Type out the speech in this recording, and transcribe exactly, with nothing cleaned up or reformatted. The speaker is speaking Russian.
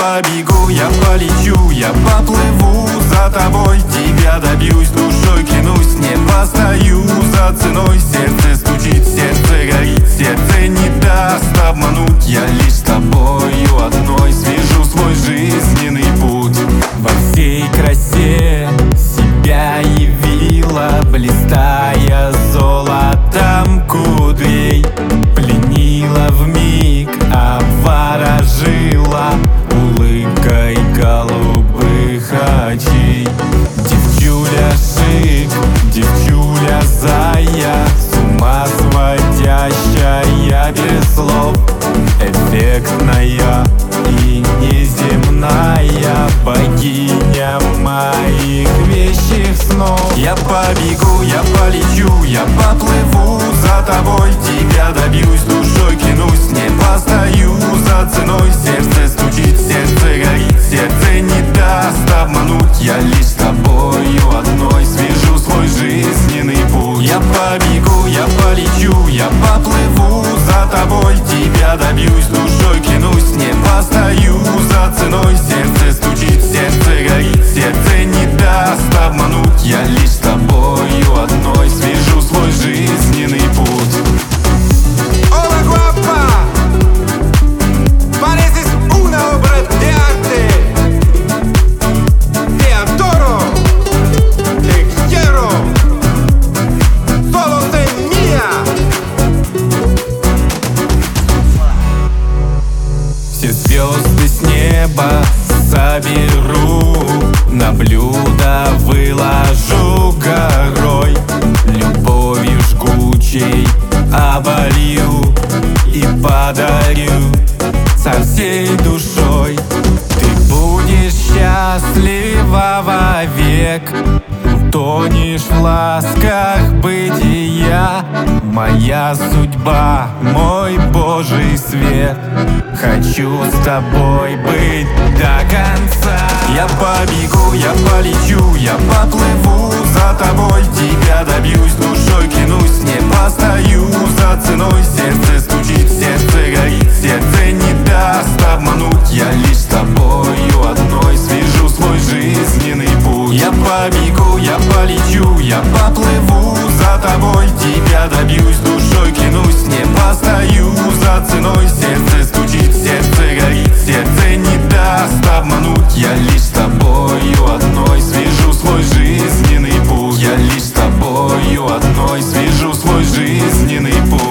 побегу, я полечу, я поплыву за тобой. Тебя добьюсь, душой клянусь, не постою за ценой. Сердце стучит, сердце горит, сердце не даст обмануть. Я лишь с тобою одной свяжу свой жизненный путь. Во всей красе себя явила, блистая золотом кудрей. Пленила вмиг, обворожила улыбкой голубых очей. Девчуля шик, девчуля зая, с ума сводящая без слов. Эффектная и неземная богиня моих вещих снов. Я побегу, я полечу, я поплыву за тобой. Тебя добьюсь, душой клянусь, не постою за ценой. Сердце стучит, сердце горит, сердце не даст обмануть. Я лишь с тобою одной свяжу свой жизненный путь. Я побегу, я полечу, я поплыву за тобой. Тебя добьюсь, душой клянусь, не постою за ценой. Сердце стучит, сердце горит, сердце не даст обмануть. Я лишь с тобою одной свяжу свой жизненный путь. Hola guapa, pareces una obra de arte. Te adoro, te quiero, solo sé mía. Все звезды с неба соберу, на блюдо выложу горой. Любовью жгучей оболью и подарю со всей душой. Ты будешь счастлива вовек, утонешь в ласках бытия. Моя судьба, мой Божий свет, хочу с тобой быть до конца. Я побегу, я полечу, я поплыву за тобой. Тебя добьюсь, душой клянусь, не постою за ценой. Сердце стучит, сердце горит, сердце не даст обмануть. Я лишь с тобою одной свяжу свой жизненный путь. Я побегу, я полечу, я поплыву за тобой. Тебя добьюсь, душой клянусь, не постою за ценой. Сердце стучит, сердце горит, сердце не даст обмануть. Я лишь с тобою одной свяжу свой жизненный путь. Я лишь с тобою одной свяжу свой жизненный путь.